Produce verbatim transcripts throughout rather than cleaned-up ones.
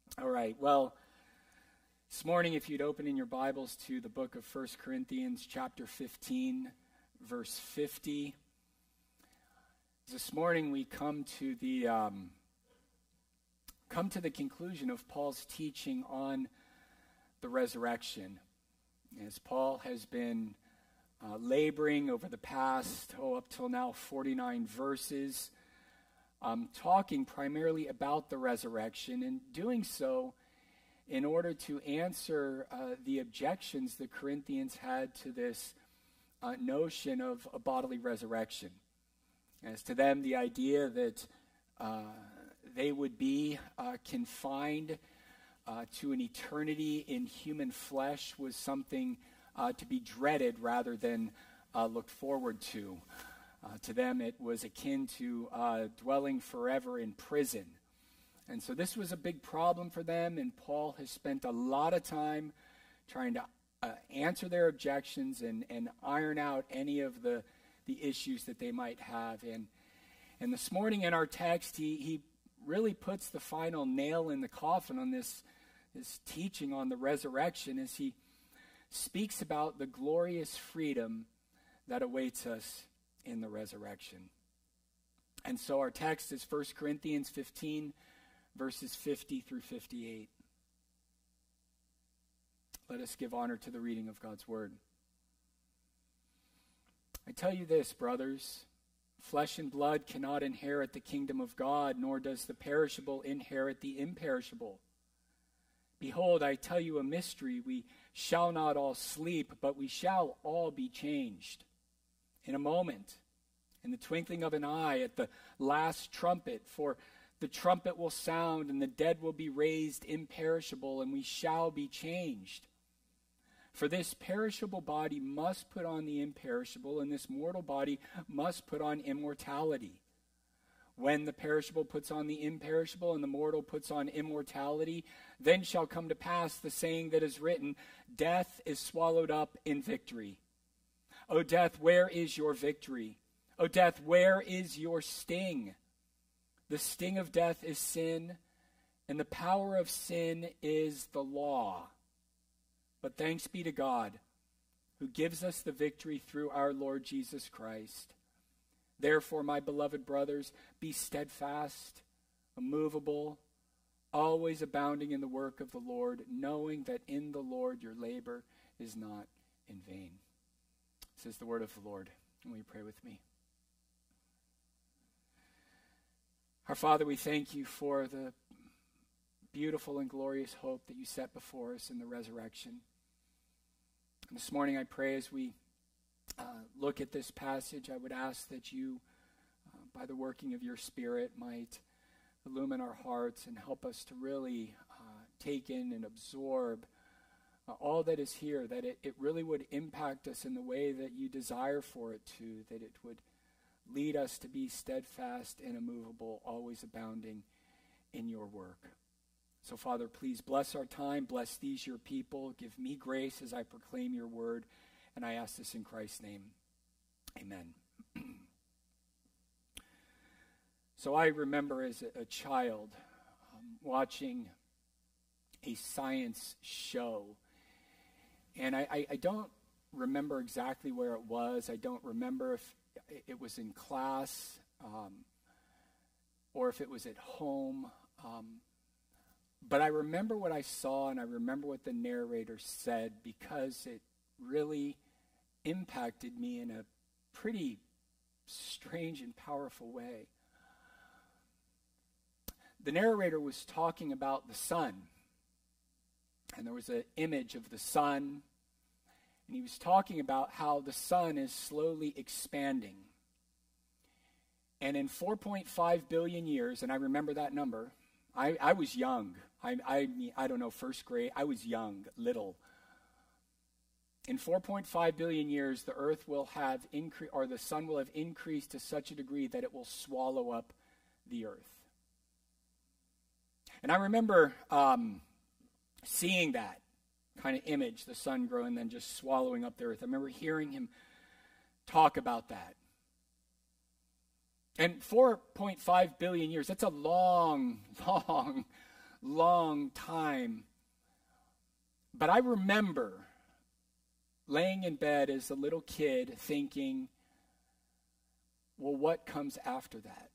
All right, well, this morning, if you'd open in your Bibles to the book of First Corinthians, chapter fifteen, verse fifty. This morning, we come to the um, come to the conclusion of Paul's teaching on the resurrection. As Paul has been uh, laboring over the past, oh, up till now, forty-nine verses, um, talking primarily about the resurrection, and doing so in order to answer uh, the objections the Corinthians had to this uh, notion of a bodily resurrection. As to them, the idea that uh, they would be uh, confined uh, to an eternity in human flesh was something uh, to be dreaded rather than uh, looked forward to. Uh, to them, it was akin to uh, dwelling forever in prison. And so this was a big problem for them, and Paul has spent a lot of time trying to uh, answer their objections and, and iron out any of the, the issues that they might have. And, and this morning in our text, he, he really puts the final nail in the coffin on this, this teaching on the resurrection as he speaks about the glorious freedom that awaits us in the resurrection. And so our text is First Corinthians fifteen, verses fifty through fifty-eight. Let us give honor to the reading of God's word. I tell you this, brothers, flesh and blood cannot inherit the kingdom of God, nor does the perishable inherit the imperishable. Behold, I tell you a mystery. We shall not all sleep, but we shall all be changed. In a moment, in the twinkling of an eye, at the last trumpet, for the trumpet will sound, and the dead will be raised imperishable, and we shall be changed. For this perishable body must put on the imperishable, and this mortal body must put on immortality. When the perishable puts on the imperishable, and the mortal puts on immortality, then shall come to pass the saying that is written, death is swallowed up in victory. O death, where is your victory? O death, where is your sting? The sting of death is sin, and the power of sin is the law. But thanks be to God, who gives us the victory through our Lord Jesus Christ. Therefore, my beloved brothers, be steadfast, immovable, always abounding in the work of the Lord, knowing that in the Lord your labor is not in vain. This is the word of the Lord. Will you pray with me? Our Father, we thank you for the beautiful and glorious hope that you set before us in the resurrection. And this morning I pray as we uh, look at this passage, I would ask that you, uh, by the working of your Spirit, might illumine our hearts and help us to really uh, take in and absorb uh, all that is here, that it, it really would impact us in the way that you desire for it to, that it would lead us to be steadfast and immovable, always abounding in your work. So, Father, please bless our time. Bless these, your people. Give me grace as I proclaim your word. And I ask this in Christ's name. Amen. So I remember as a, a child um, watching a science show. And I, I, I don't remember exactly where it was. I don't remember if it was in class, um, or if it was at home. Um, but I remember what I saw, and I remember what the narrator said, because it really impacted me in a pretty strange and powerful way. The narrator was talking about the sun, and there was an image of the sun. And he was talking about how the sun is slowly expanding. And in four point five billion years, and I remember that number, I, I was young. I, I, I don't know, first grade. I was young, little. In four point five billion years, the earth will have increased, or the sun will have increased to such a degree that it will swallow up the earth. And I remember um, seeing that kind of image, the sun growing and then just swallowing up the earth. I remember hearing him talk about that. And four point five billion years, that's a long, long, long time. But I remember laying in bed as a little kid thinking, well, what comes after that?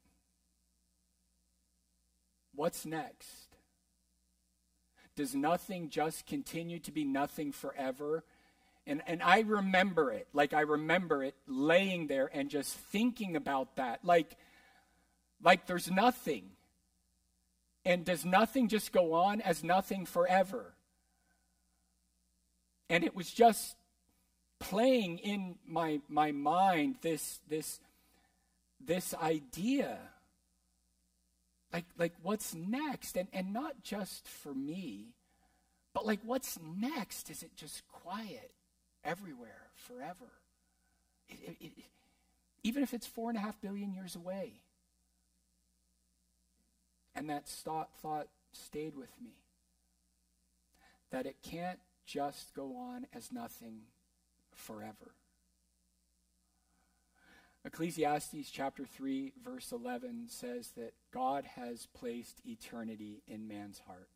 What's next? Does nothing just continue to be nothing forever? And and I remember it, like I remember it laying there and just thinking about that, like, like there's nothing. And does nothing just go on as nothing forever? And it was just playing in my my mind this this this idea. Like, like what's next? And and not just for me, but like what's next? Is it just quiet everywhere forever? It, it, it, even if it's four and a half billion years away. And that thought, thought stayed with me. That it can't just go on as nothing forever. Ecclesiastes chapter three, verse eleven says that God has placed eternity in man's heart.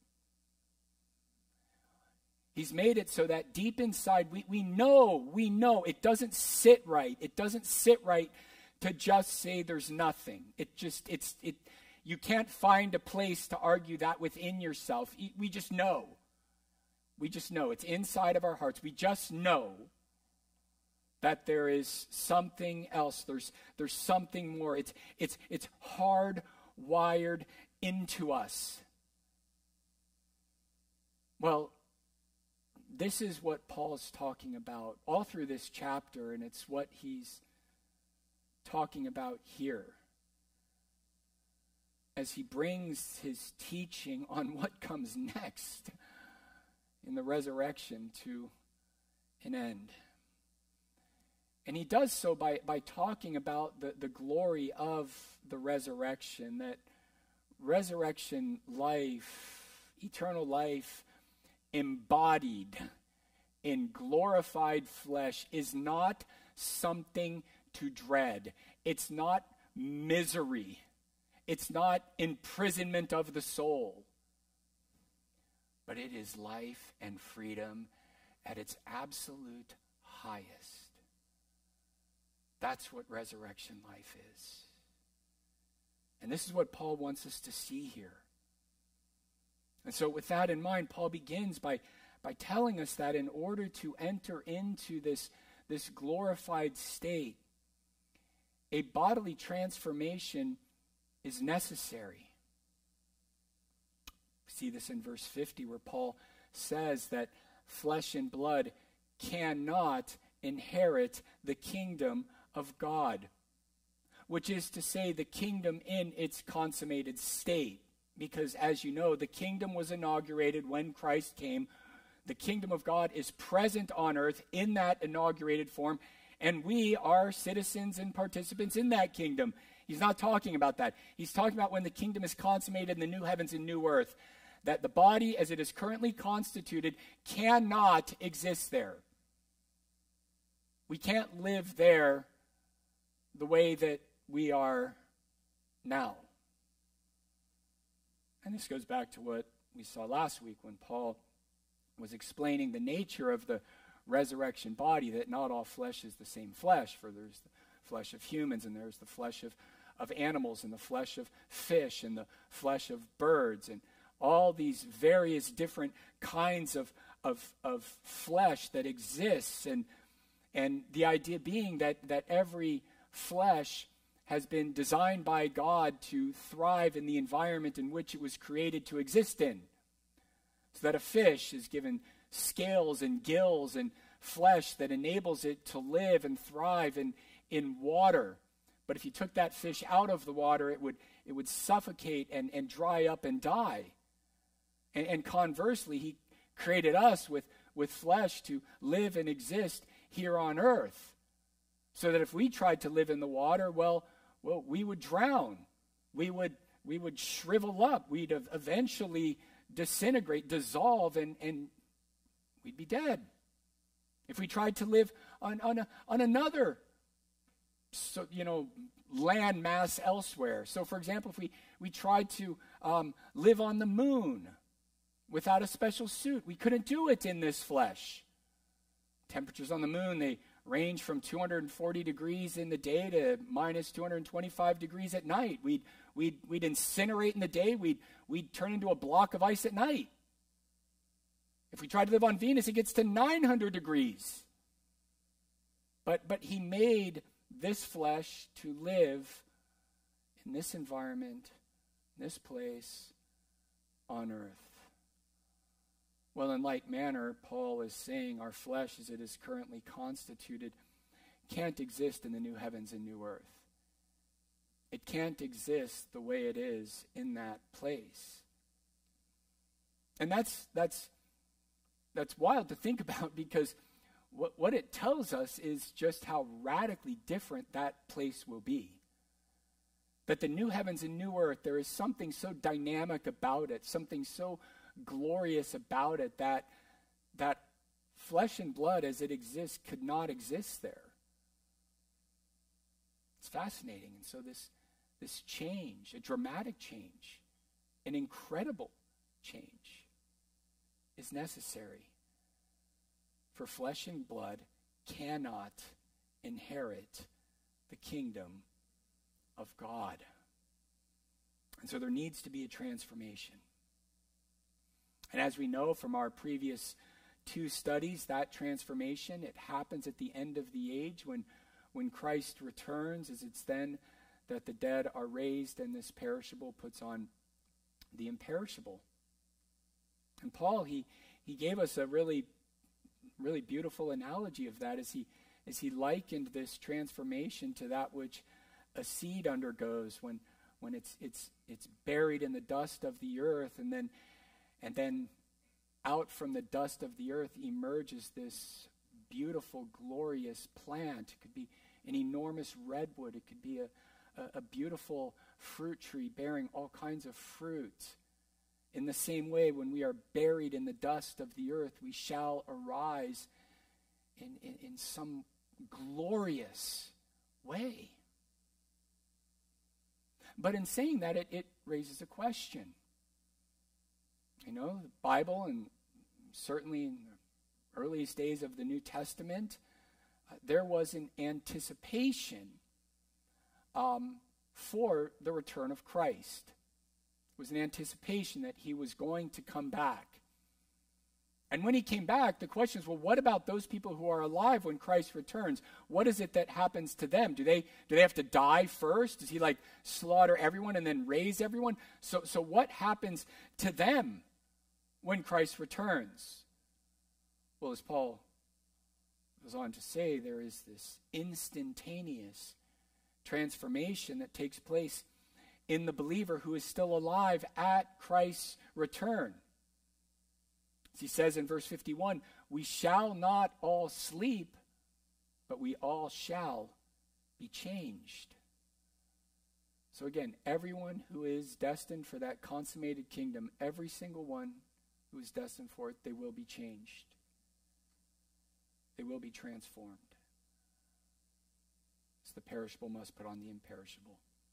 He's made it so that deep inside, we, we know, we know it doesn't sit right. It doesn't sit right to just say there's nothing. It just, it's, it, you can't find a place to argue that within yourself. We just know. We just know. It's inside of our hearts. We just know that there is something else. There's there's something more. It's it's it's hardwired into us. Well, this is what Paul's talking about all through this chapter, and it's what he's talking about here as he brings his teaching on what comes next in the resurrection to an end. And he does so by, by talking about the, the glory of the resurrection, that resurrection life, eternal life, embodied in glorified flesh is not something to dread. It's not misery. It's not imprisonment of the soul. But it is life and freedom at its absolute highest. That's what resurrection life is. And this is what Paul wants us to see here. And so with that in mind, Paul begins by, by telling us that in order to enter into this, this glorified state, a bodily transformation is necessary. We see this in verse fifty where Paul says that flesh and blood cannot inherit the kingdom of God, which is to say the kingdom in its consummated state. Because as you know, the kingdom was inaugurated when Christ came. The kingdom of God is present on earth in that inaugurated form, and we are citizens and participants in that kingdom. He's not talking about that. He's talking about when the kingdom is consummated in the new heavens and new earth, that the body as it is currently constituted cannot exist there. We can't live there the way that we are now. And this goes back to what we saw last week when Paul was explaining the nature of the resurrection body, that not all flesh is the same flesh, for there's the flesh of humans, and there's the flesh of, of animals, and the flesh of fish, and the flesh of birds, and all these various different kinds of, of, of flesh that exists. And, and the idea being that, that every flesh has been designed by God to thrive in the environment in which it was created to exist in. So that a fish is given scales and gills and flesh that enables it to live and thrive in, in water. But if you took that fish out of the water, it would it would suffocate and, and dry up and die. And, and conversely, he created us with, with flesh to live and exist here on earth. So that if we tried to live in the water, well, well, we would drown. We would we would shrivel up. We'd eventually disintegrate, dissolve, and, and we'd be dead. If we tried to live on on, a, on another, so you know, land mass elsewhere. So, for example, if we we tried to um, live on the moon, without a special suit. We couldn't do it in this flesh. Temperatures on the moon, they range from two hundred forty degrees in the day to minus two hundred twenty-five degrees at night. We'd, we'd, we'd incinerate in the day. We'd, we'd turn into a block of ice at night. If we try to live on Venus, it gets to nine hundred degrees. But, but he made this flesh to live in this environment, this place on earth. Well, in like manner, Paul is saying our flesh as it is currently constituted can't exist in the new heavens and new earth. It can't exist the way it is in that place. And that's that's that's wild to think about, because what, what it tells us is just how radically different that place will be. That the new heavens and new earth, there is something so dynamic about it, something so glorious about it, that that flesh and blood as it exists could not exist there. It's fascinating. And so this, this change, a dramatic change, an incredible change, is necessary. For flesh and blood cannot inherit the kingdom of God. And so there needs to be a transformation. And as we know from our previous two studies, that transformation, it happens at the end of the age when, when Christ returns, as it's then that the dead are raised and this perishable puts on the imperishable. And Paul, he, he gave us a really, really beautiful analogy of that as he, as he likened this transformation to that which a seed undergoes when, when it's, it's, it's buried in the dust of the earth, and then And then out from the dust of the earth emerges this beautiful, glorious plant. It could be an enormous redwood. It could be a, a, a beautiful fruit tree bearing all kinds of fruit. In the same way, when we are buried in the dust of the earth, we shall arise in, in, in some glorious way. But in saying that, it, it raises a question. You know, the Bible, and certainly in the earliest days of the New Testament, uh, there was an anticipation um, for the return of Christ. It was an anticipation that he was going to come back. And when he came back, the question is, well, what about those people who are alive when Christ returns? What is it that happens to them? Do they do they have to die first? Does he like slaughter everyone and then raise everyone? So so what happens to them when Christ returns? Well, as Paul goes on to say, there is this instantaneous transformation that takes place in the believer who is still alive at Christ's return. As he says in verse fifty-one, we shall not all sleep, but we all shall be changed. So again, everyone who is destined for that consummated kingdom, every single one who is destined for it, they will be changed. They will be transformed. So the perishable must put on the imperishable.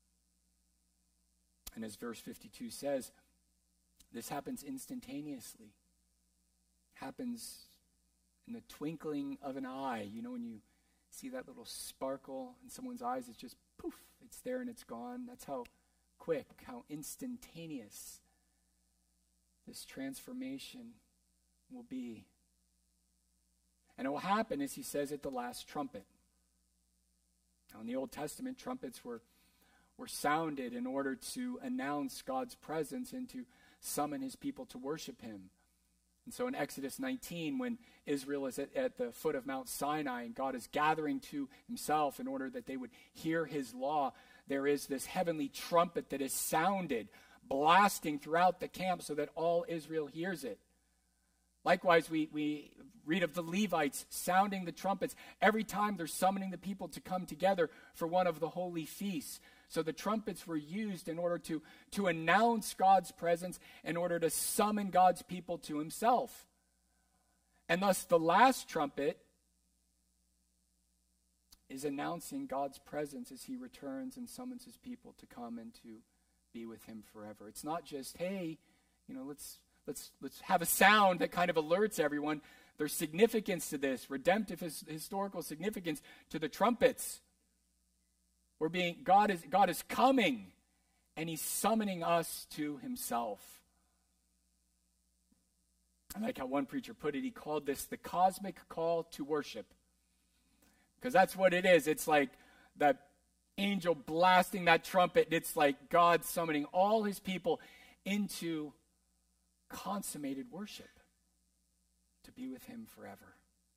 And as verse fifty-two says, this happens instantaneously. Happens in the twinkling of an eye. You know, when you see that little sparkle in someone's eyes, it's just poof, it's there and it's gone. That's how quick, how instantaneous this transformation will be. And it will happen, as he says, at the last trumpet. Now, in the Old Testament, trumpets were, were sounded in order to announce God's presence and to summon his people to worship him. And so in Exodus nineteen, when Israel is at, at the foot of Mount Sinai and God is gathering to himself in order that they would hear his law, there is this heavenly trumpet that is sounded, blasting throughout the camp so that all Israel hears it. Likewise, we, we read of the Levites sounding the trumpets every time they're summoning the people to come together for one of the holy feasts. So the trumpets were used in order to, to announce God's presence, in order to summon God's people to himself. And thus the last trumpet is announcing God's presence as he returns and summons his people to come and to be with him forever. It's not just, hey, you know, let's let's let's have a sound that kind of alerts everyone. There's significance to this, redemptive his, historical significance to the trumpets. We're being God is God is coming, and he's summoning us to himself. I like how one preacher put it. He called this the cosmic call to worship. Because that's what it is. It's like that angel blasting that trumpet. It's like God summoning all his people into consummated worship to be with him forever.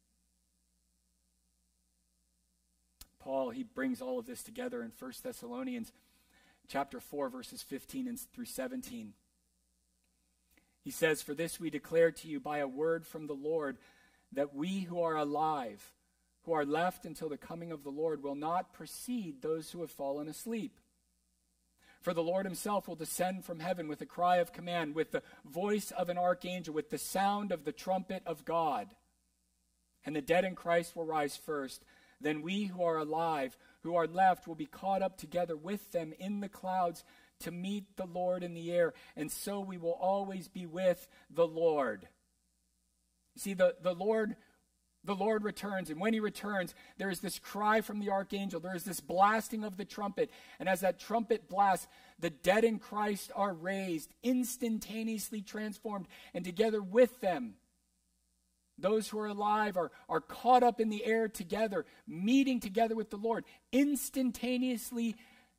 Paul, he brings all of this together in First Thessalonians chapter four, verses fifteen and through seventeen. He says, "For this we declare to you by a word from the Lord, that we who are alive, who are left until the coming of the Lord, will not precede those who have fallen asleep. For the Lord himself will descend from heaven with a cry of command, with the voice of an archangel, with the sound of the trumpet of God. And the dead in Christ will rise first. Then we who are alive, who are left, will be caught up together with them in the clouds to meet the Lord in the air. And so we will always be with the Lord." You see, the, the Lord the Lord returns, and when he returns, there is this cry from the archangel. There is this blasting of the trumpet. And as that trumpet blasts, the dead in Christ are raised, instantaneously transformed, and together with them, those who are alive are, are caught up in the air together, meeting together with the Lord, instantaneously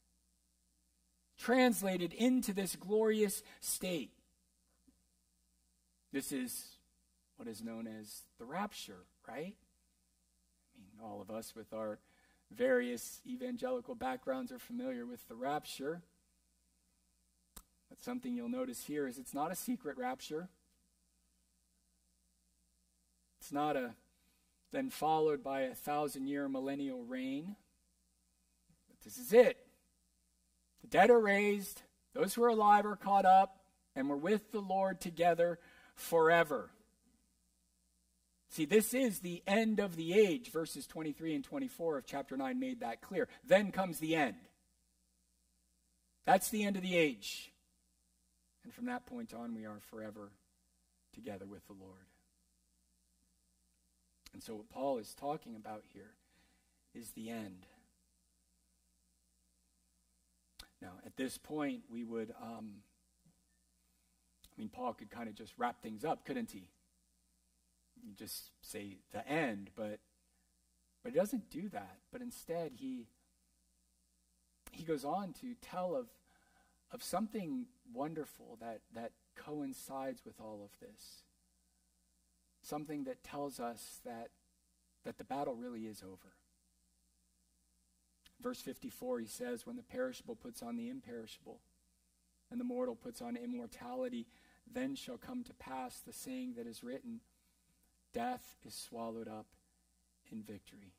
translated into this glorious state. This is what is known as the rapture, right? I mean, all of us with our various evangelical backgrounds are familiar with the rapture. But something you'll notice here is it's not a secret rapture. It's not a then followed by a thousand-year millennial reign. But this is it. The dead are raised, those who are alive are caught up, and we're with the Lord together forever. See, this is the end of the age. Verses twenty-three and twenty-four of chapter nine made that clear. Then comes the end. That's the end of the age. And from that point on, we are forever together with the Lord. And so what Paul is talking about here is the end. Now, at this point, we would, um, I mean, Paul could kind of just wrap things up, couldn't he? You just say the end, but but he doesn't do that. But instead, he he goes on to tell of of something wonderful that that coincides with all of this. Something that tells us that that the battle really is over. Verse fifty-four, he says, "When the perishable puts on the imperishable, and the mortal puts on immortality, then shall come to pass the saying that is written, death is swallowed up in victory."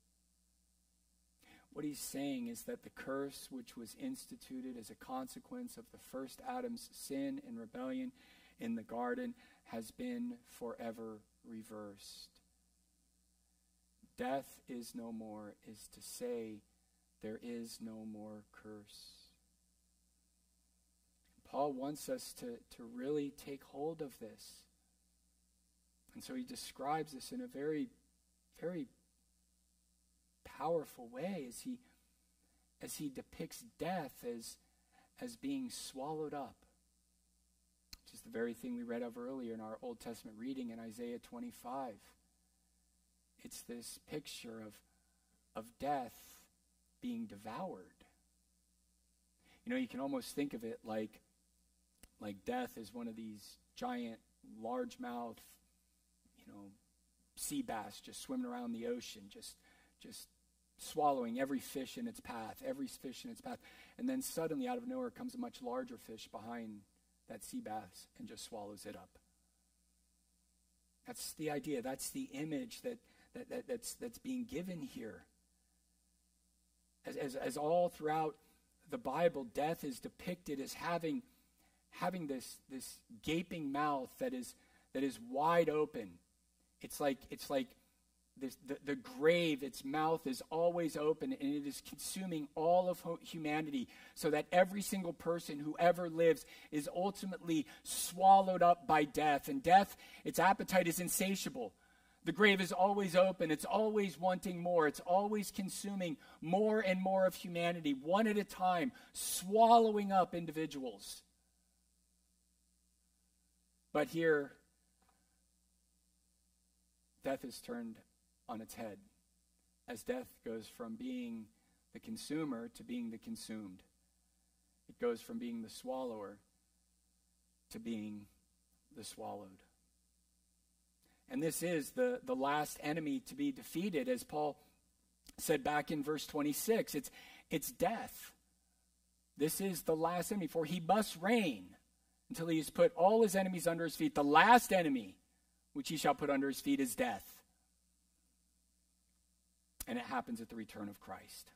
What he's saying is that the curse which was instituted as a consequence of the first Adam's sin and rebellion in the garden has been forever reversed. Death is no more is to say there is no more curse. Paul wants us to, to really take hold of this. And so he describes this in a very, very powerful way as he as he depicts death as, as being swallowed up. Which is the very thing we read of earlier in our Old Testament reading in Isaiah twenty-five. It's this picture of, of death being devoured. You know, you can almost think of it like, like death is one of these giant, largemouth, you know, sea bass just swimming around the ocean, just, just swallowing every fish in its path, every fish in its path. And then suddenly out of nowhere comes a much larger fish behind that sea bass and just swallows it up. That's the idea. That's the image that, that, that that's, that's being given here. As, as, as all throughout the Bible, death is depicted as having, having this, this gaping mouth that is, that is wide open. It's like, it's like this, the, the grave, its mouth is always open, and it is consuming all of humanity, so that every single person who ever lives is ultimately swallowed up by death. And death, its appetite is insatiable. The grave is always open. It's always wanting more. It's always consuming more and more of humanity, one at a time, swallowing up individuals. But here, death is turned on its head, as death goes from being the consumer to being the consumed. It goes from being the swallower to being the swallowed. And this is the, the last enemy to be defeated, as Paul said back in verse twenty-six. It's, it's death. This is the last enemy, for he must reign until he has put all his enemies under his feet. The last enemy which he shall put under his feet is death. And it happens at the return of Christ.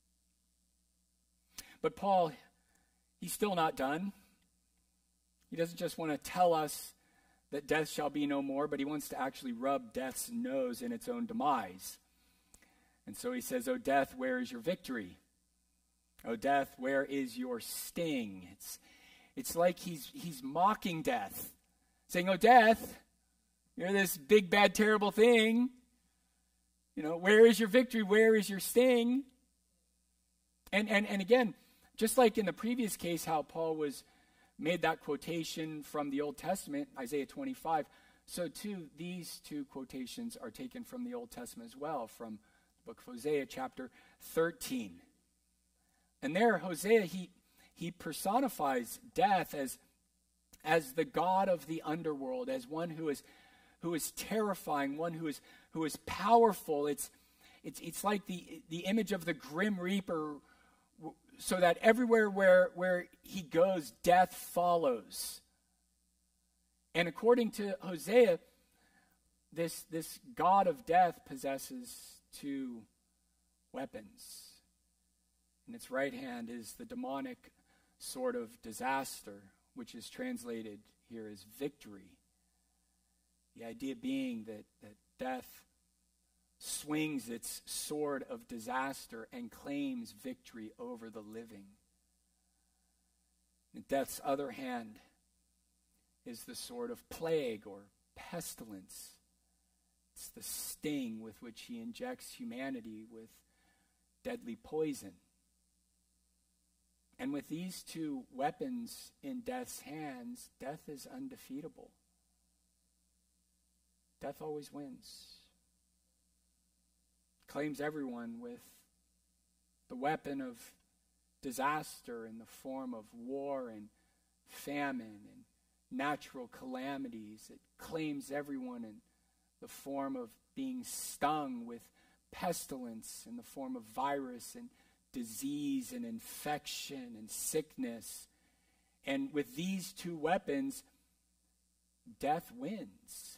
But Paul, he's still not done. He doesn't just want to tell us that death shall be no more, but he wants to actually rub death's nose in its own demise. And so he says, "O death, where is your victory? O death, where is your sting?" It's, it's like he's, he's mocking death, saying, "Oh, death, you're this big, bad, terrible thing. You know, where is your victory? Where is your sting?" And, and, and again, just like in the previous case, how Paul was made that quotation from the Old Testament, Isaiah twenty-five, so too these two quotations are taken from the Old Testament as well, from the book of Hosea chapter thirteen. And there, Hosea, he he personifies death as, as the god of the underworld, as one who is who is terrifying, one who is who is powerful. It's it's it's like the the image of the Grim Reaper, so that everywhere where, where he goes, death follows. And according to Hosea, this, this god of death possesses two weapons. In its right hand is the demonic sword of disaster, which is translated here as victory. The idea being that, that death swings its sword of disaster and claims victory over the living. In death's other hand is the sword of plague or pestilence. It's the sting with which he injects humanity with deadly poison. And with these two weapons in death's hands, death is undefeatable. Death always wins. Claims everyone with the weapon of disaster in the form of war and famine and natural calamities. It claims everyone in the form of being stung with pestilence, in the form of virus and disease and infection and sickness. And with these two weapons, death wins.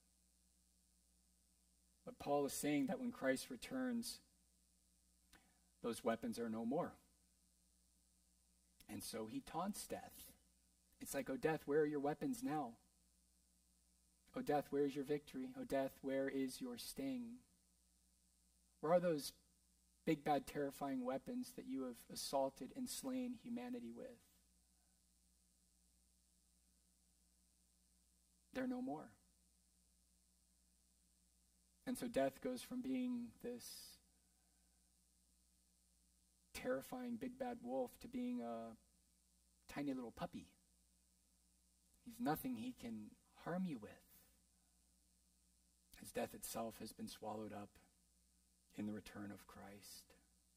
But Paul is saying that when Christ returns, those weapons are no more. And so he taunts death. It's like, "Oh, death, where are your weapons now? Oh, death, where is your victory? Oh, death, where is your sting? Where are those big, bad, terrifying weapons that you have assaulted and slain humanity with?" They're no more. And so death goes from being this terrifying big bad wolf to being a tiny little puppy. He's nothing he can harm you with, as death itself has been swallowed up in the return of Christ.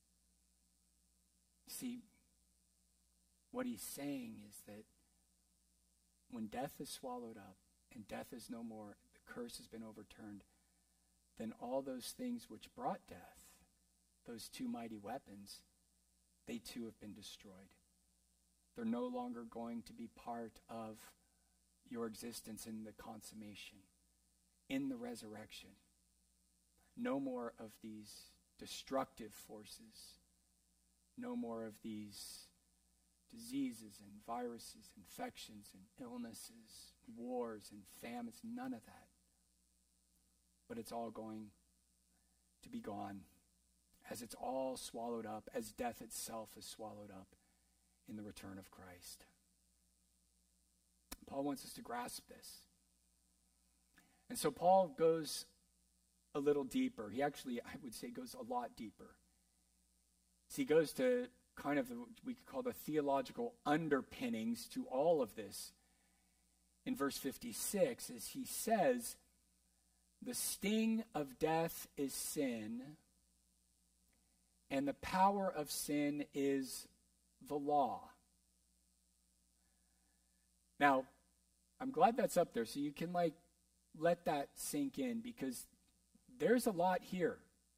See, what he's saying is that when death is swallowed up and death is no more, the curse has been overturned, then all those things which brought death, those two mighty weapons, they too have been destroyed. They're no longer going to be part of your existence in the consummation, in the resurrection. No more of these destructive forces. No more of these diseases and viruses, infections and illnesses, wars and famines, none of that. But it's all going to be gone, as it's all swallowed up, as death itself is swallowed up in the return of Christ. Paul wants us to grasp this. And so Paul goes a little deeper. He actually, I would say, goes a lot deeper. So he goes to kind of the, we could call the theological underpinnings to all of this. In verse fifty-six, as he says, the sting of death is sin, and the power of sin is the law. Now, I'm glad that's up there so you can like let that sink in, because there's a lot here.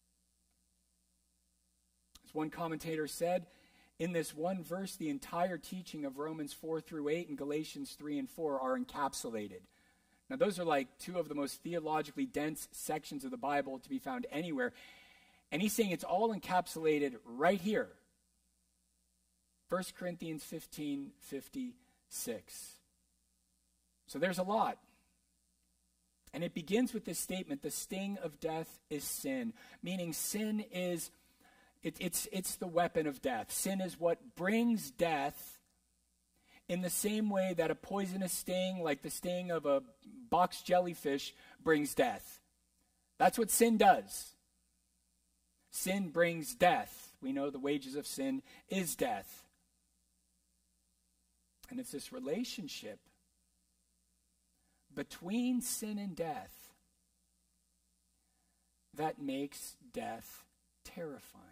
As one commentator said, in this one verse, the entire teaching of Romans four through eight and Galatians three and four are encapsulated. Now, those are like two of the most theologically dense sections of the Bible to be found anywhere. And he's saying it's all encapsulated right here. First Corinthians fifteen fifty-six. So there's a lot. And it begins with this statement, the sting of death is sin, meaning sin is, it, it's, it's the weapon of death. Sin is what brings death in the same way that a poisonous sting, like the sting of a box jellyfish, brings death. That's what sin does. Sin brings death. We know the wages of sin is death. And it's this relationship between sin and death that makes death terrifying.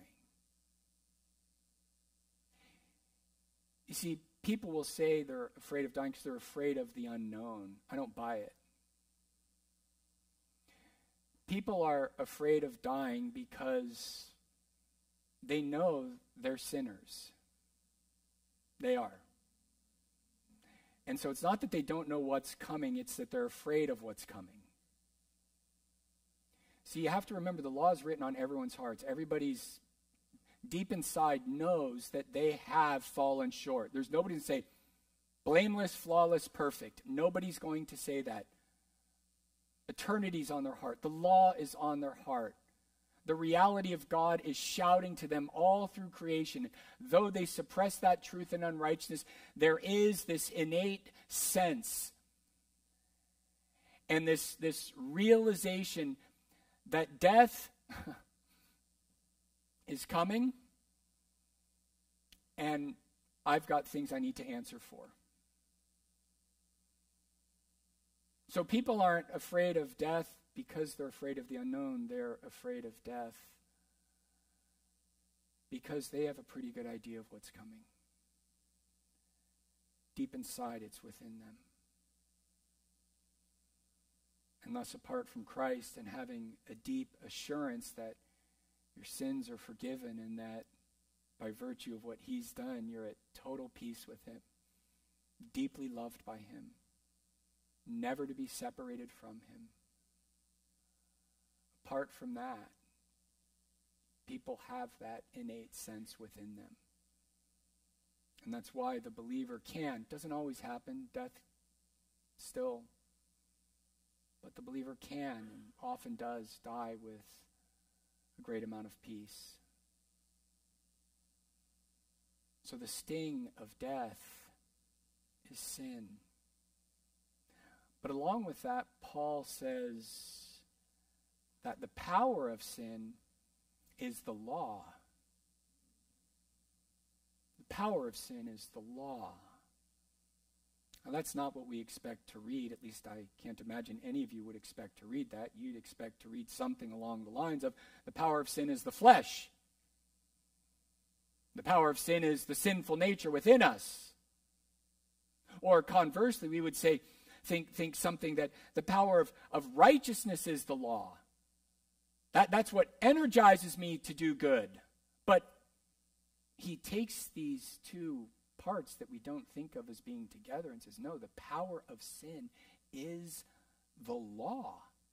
You see, people will say they're afraid of dying because they're afraid of the unknown. I don't buy it. People are afraid of dying because they know they're sinners. They are. And so it's not that they don't know what's coming, it's that they're afraid of what's coming. See, you have to remember the law is written on everyone's hearts. Everybody's deep inside knows that they have fallen short. There's nobody to say, blameless, flawless, perfect. Nobody's going to say that. Eternity's on their heart. The law is on their heart. The reality of God is shouting to them all through creation. Though they suppress that truth and unrighteousness, there is this innate sense and this, this realization that death is coming, and I've got things I need to answer for. So people aren't afraid of death because they're afraid of the unknown. They're afraid of death because they have a pretty good idea of what's coming. Deep inside, it's within them. And thus, apart from Christ and having a deep assurance that your sins are forgiven and that by virtue of what he's done, you're at total peace with him, deeply loved by him, never to be separated from him. Apart from that, people have that innate sense within them. And that's why the believer can, doesn't always happen, death still, but the believer can and often does die with a great amount of peace. So the sting of death is sin. But along with that, Paul says that the power of sin is the law. The power of sin is the law. Now, that's not what we expect to read. At least I can't imagine any of you would expect to read that. You'd expect to read something along the lines of, the power of sin is the flesh. The power of sin is the sinful nature within us. Or conversely, we would say, think, think something that the power of, of righteousness is the law. That, that's what energizes me to do good. But he takes these two parts that we don't think of as being together and says, no, the power of sin is the law.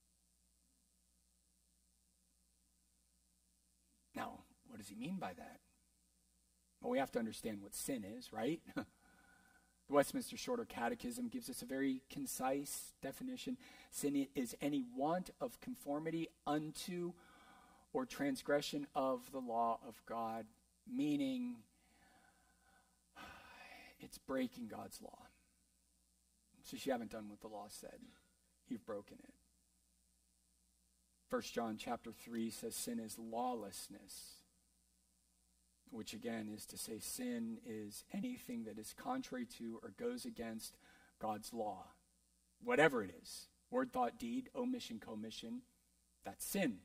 Now, what does he mean by that? Well, we have to understand what sin is, right? The Westminster Shorter Catechism gives us a very concise definition. Sin is any want of conformity unto or transgression of the law of God, meaning it's breaking God's law. It's just you haven't done what the law said. You've broken it. First John chapter three says sin is lawlessness, which again is to say sin is anything that is contrary to or goes against God's law. Whatever it is, word, thought, deed, omission, commission, that's sin.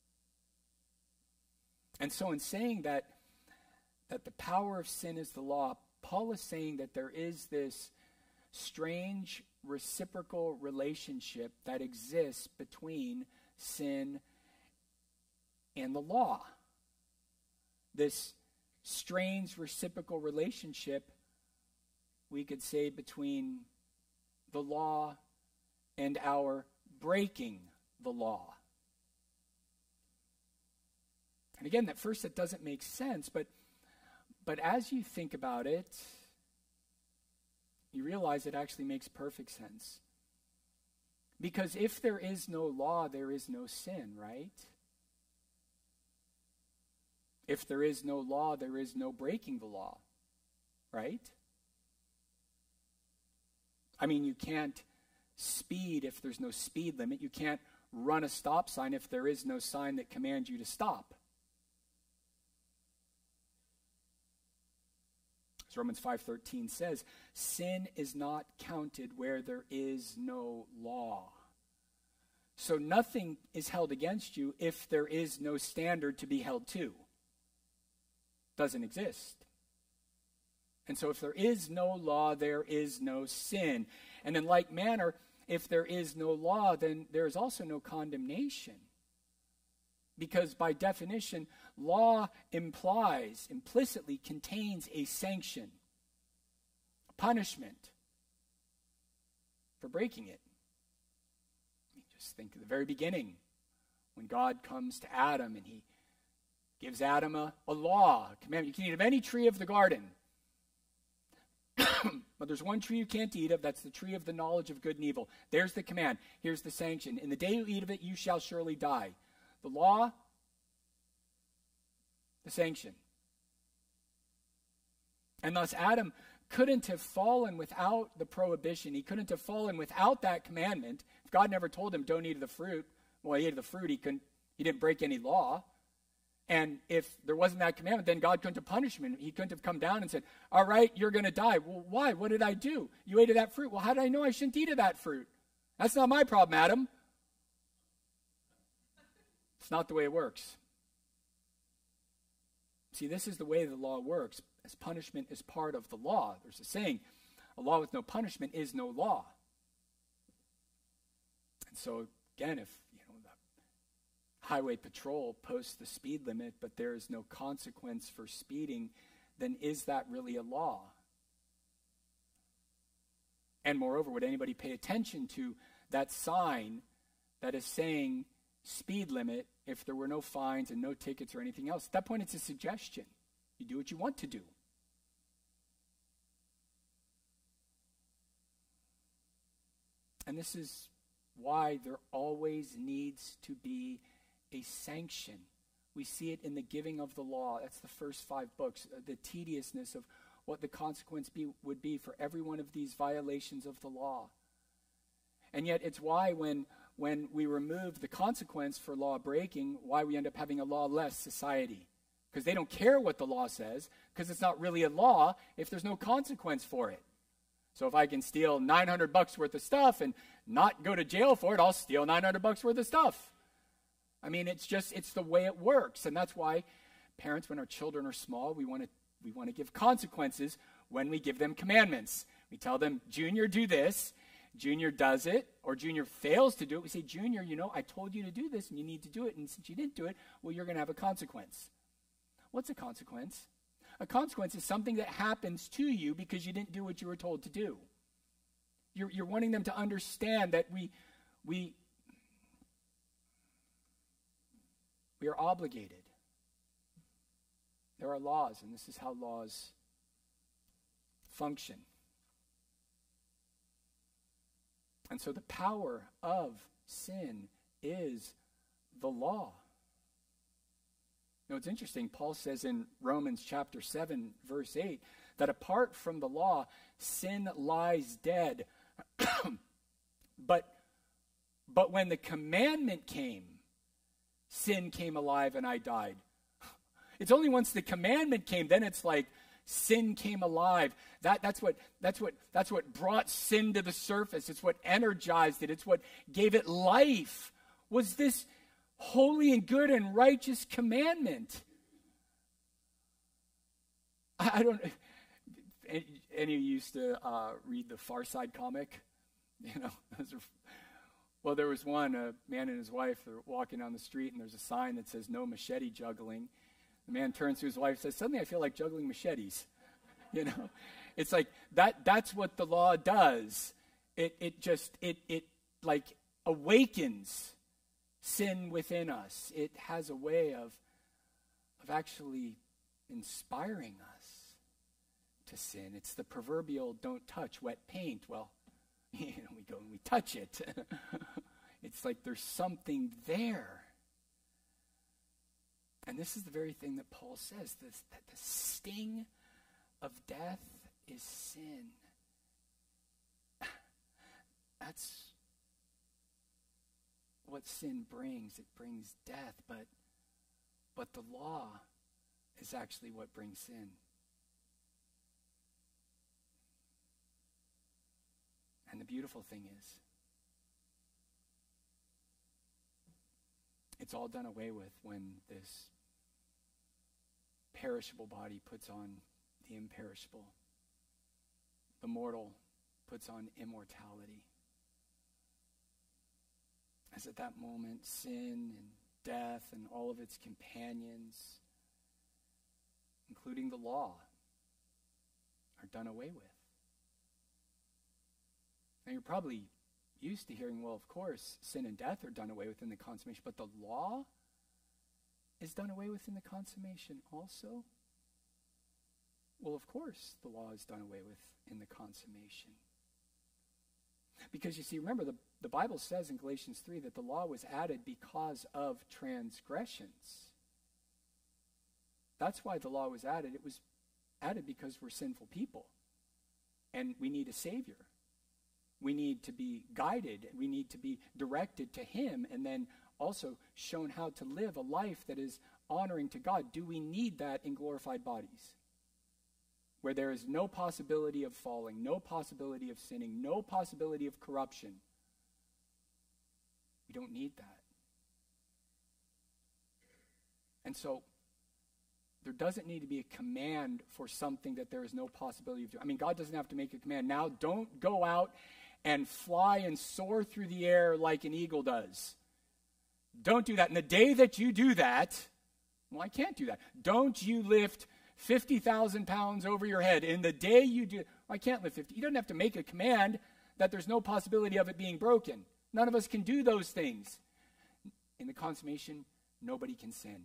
And so in saying that, that the power of sin is the law, Paul is saying that there is this strange reciprocal relationship that exists between sin and the law. This strange reciprocal relationship, we could say, between the law and our breaking the law. And again, at first that doesn't make sense, but but as you think about it, you realize it actually makes perfect sense. Because if there is no law, there is no sin, right? If there is no law, there is no breaking the law, right? I mean, you can't speed if there's no speed limit. You can't run a stop sign if there is no sign that commands you to stop. As Romans five thirteen says, sin is not counted where there is no law. So nothing is held against you if there is no standard to be held to. Doesn't exist. And so if there is no law, there is no sin. And in like manner, if there is no law, then there is also no condemnation. Because by definition, law implies, implicitly contains a sanction, a punishment for breaking it. Just think of the very beginning, when God comes to Adam and he gives Adam a, a law, a commandment. You can eat of any tree of the garden. But there's one tree you can't eat of, that's the tree of the knowledge of good and evil. There's the command. Here's the sanction. In the day you eat of it, you shall surely die. The law, the sanction. And thus Adam couldn't have fallen without the prohibition. He couldn't have fallen without that commandment. If God never told him, don't eat of the fruit, well, he ate of the fruit, he couldn't, he didn't break any law. And if there wasn't that commandment, then God couldn't have punished him. He couldn't have come down and said, all right, you're going to die. Well, why? What did I do? You ate of that fruit. Well, how did I know I shouldn't eat of that fruit? That's not my problem, Adam. It's not the way it works. See, this is the way the law works. As punishment is part of the law. There's a saying, a law with no punishment is no law. And so, again, if highway patrol posts the speed limit, but there is no consequence for speeding, then is that really a law? And moreover, would anybody pay attention to that sign that is saying speed limit if there were no fines and no tickets or anything else? At that point, it's a suggestion. You do what you want to do. And this is why there always needs to be a sanction. We see it in the giving of the law. That's the first five books. The tediousness of what the consequence be, would be for every one of these violations of the law. And yet it's why when, when we remove the consequence for law breaking, why we end up having a lawless society. Because they don't care what the law says, because it's not really a law if there's no consequence for it. So if I can steal nine hundred bucks worth of stuff and not go to jail for it, I'll steal nine hundred bucks worth of stuff. I mean, it's just, it's the way it works. And that's why parents, when our children are small, we want to we want to give consequences when we give them commandments. We tell them, Junior, do this. Junior does it, or Junior fails to do it. We say, Junior, you know, I told you to do this, and you need to do it. And since you didn't do it, well, you're going to have a consequence. What's a consequence? A consequence is something that happens to you because you didn't do what you were told to do. You're, you're wanting them to understand that we we... We are obligated. There are laws, and this is how laws function. And so the power of sin is the law. You know, it's interesting. Paul says in Romans chapter seven, verse eight, that apart from the law, sin lies dead. but, but when the commandment came, sin came alive and I died. It's only once the commandment came, then it's like sin came alive. That, that's what, that's what, that's what brought sin to the surface. It's what energized it. It's what gave it life, was this holy and good and righteous commandment. I, I don't, any, any of you used to uh, read the Far Side comic? You know, those are, well, there was one, a man and his wife, they're walking down the street and there's a sign that says no machete juggling. The man turns to his wife and says, suddenly I feel like juggling machetes. You know, it's like that, that's what the law does. It, it just, it, it like awakens sin within us. It has a way of, of actually inspiring us to sin. It's the proverbial don't touch wet paint. Well, you know, we go and we touch it. It's like there's something there. And this is the very thing that Paul says, this, that the sting of death is sin. That's what sin brings. It brings death, but, but the law is actually what brings sin. And the beautiful thing is, it's all done away with when this perishable body puts on the imperishable. The mortal puts on immortality. As at that moment, sin and death and all of its companions, including the law, are done away with. Now you're probably used to hearing, well, of course, sin and death are done away with in the consummation, but the law is done away with in the consummation also? Well, of course, the law is done away with in the consummation. Because you see, remember, the, the Bible says in Galatians three that the law was added because of transgressions. That's why the law was added. It was added because we're sinful people, and we need a Savior. We need to be guided. We need to be directed to Him, and then also shown how to live a life that is honoring to God. Do we need that in glorified bodies? Where there is no possibility of falling, no possibility of sinning, no possibility of corruption. We don't need that. And so, there doesn't need to be a command for something that there is no possibility of doing. I mean, God doesn't have to make a command. Now, don't go out and fly and soar through the air like an eagle does. Don't do that. And the day that you do that, well, I can't do that. Don't you lift fifty thousand pounds over your head. In the day you do, well, I can't lift fifty. You don't have to make a command that there's no possibility of it being broken. None of us can do those things. In the consummation, nobody can sin.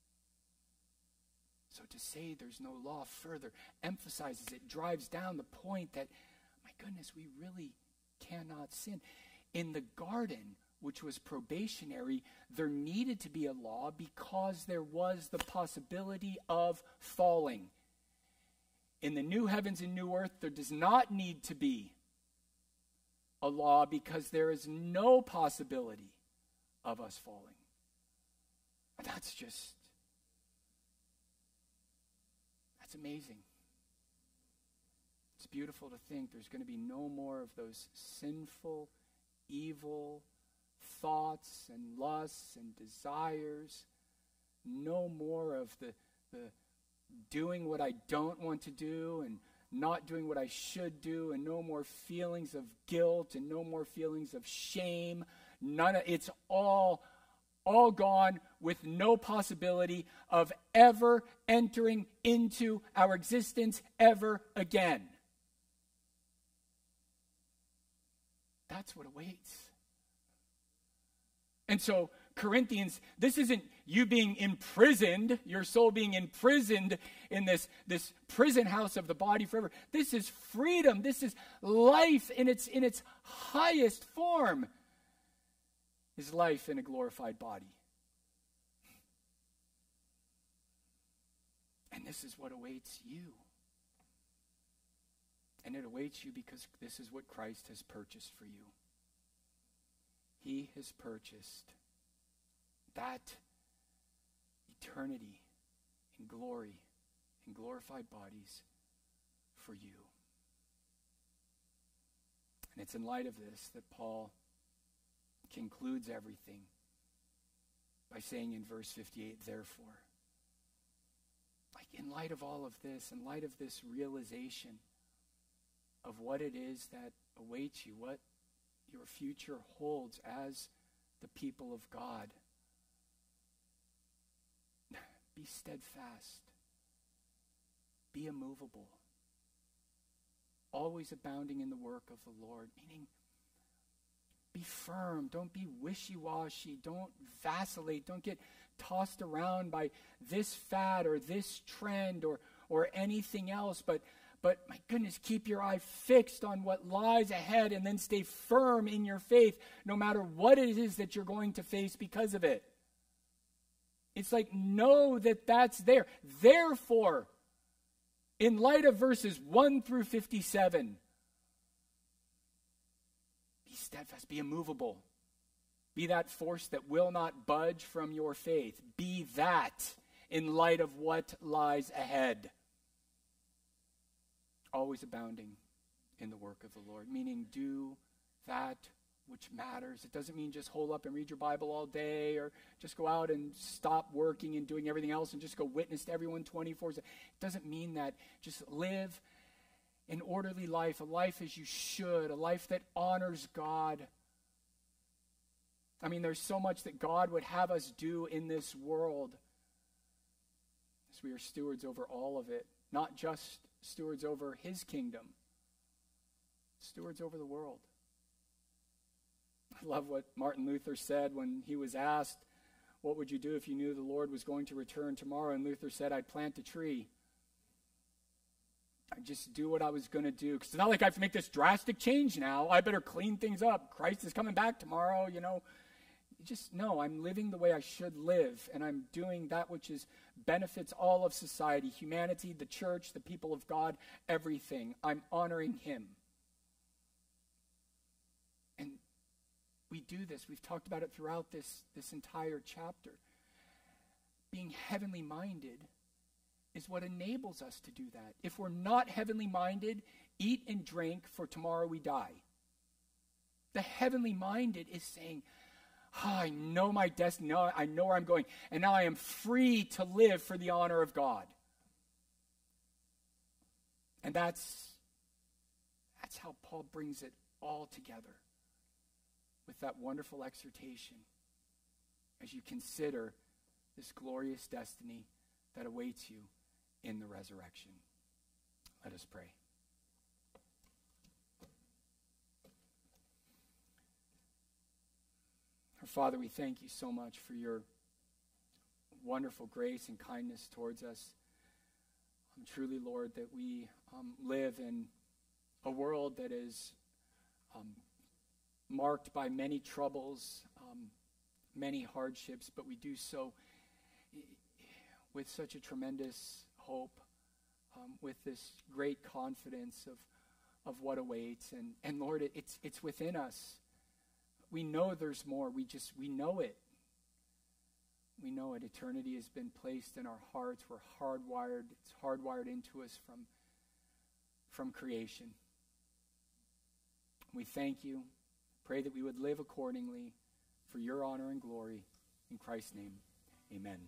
So to say there's no law further emphasizes, it drives down the point that, my goodness, we really cannot sin. In the garden, which was probationary, there needed to be a law because there was the possibility of falling. In the new heavens and new earth, there does not need to be a law because there is no possibility of us falling. That's just, that's amazing. It's beautiful to think there's going to be no more of those sinful, evil thoughts and lusts and desires. No more of the, the doing what I don't want to do and not doing what I should do, and no more feelings of guilt and no more feelings of shame. None of it's all all gone, with no possibility of ever entering into our existence ever again. That's what awaits. And so, Corinthians, this isn't you being imprisoned, your soul being imprisoned in this, this prison house of the body forever. This is freedom. This is life in its, in its highest form. Is life in a glorified body. this is what awaits you. And it awaits you because this is what Christ has purchased for you. He has purchased that eternity in glory, in glorified bodies for you. And it's in light of this that Paul concludes everything by saying in verse fifty-eight, therefore. Like in light of all of this, in light of this realization of what it is that awaits you, what your future holds as the people of God, be steadfast. Be immovable. Always abounding in the work of the Lord. Meaning, be firm. Don't be wishy-washy. Don't vacillate. Don't get tossed around by this fad or this trend or, or anything else. But, but, my goodness, keep your eye fixed on what lies ahead and then stay firm in your faith no matter what it is that you're going to face because of it. It's like, know that that's there. Therefore, in light of verses one through fifty-seven, be steadfast, be immovable. Be that force that will not budge from your faith. Be that in light of what lies ahead. Always abounding in the work of the Lord. Meaning, do that which matters. It doesn't mean just hole up and read your Bible all day or just go out and stop working and doing everything else and just go witness to everyone twenty-four seven. It doesn't mean that. Just live an orderly life, a life as you should, a life that honors God. I mean, there's so much that God would have us do in this world as we are stewards over all of it, not just stewards over his kingdom, stewards over the world. I love what Martin Luther said when he was asked, what would you do if you knew the Lord was going to return tomorrow? And Luther said, I'd plant a tree. I'd just do what I was going to do. Because it's not like I have to make this drastic change now. I better clean things up. Christ is coming back tomorrow, you know. Just, no, I'm living the way I should live. And I'm doing that which is benefits all of society, humanity, the church, the people of God, everything. I'm honoring him. And we do this. We've talked about it throughout this, this entire chapter. Being heavenly minded is what enables us to do that. If we're not heavenly minded, eat and drink, for tomorrow we die. The heavenly minded is saying, oh, I know my destiny, I know where I'm going, and now I am free to live for the honor of God. And that's, that's how Paul brings it all together with that wonderful exhortation as you consider this glorious destiny that awaits you in the resurrection. Let us pray. Our Father, we thank you so much for your wonderful grace and kindness towards us. Um, truly, Lord, that we um, live in a world that is um, marked by many troubles, um, many hardships, but we do so with such a tremendous hope, um, with this great confidence of of what awaits. And, and Lord, it, it's it's within us. We know there's more. We just, we know it. We know it. Eternity has been placed in our hearts. We're hardwired. It's hardwired into us from, from creation. We thank you. Pray that we would live accordingly for your honor and glory. In Christ's name, amen.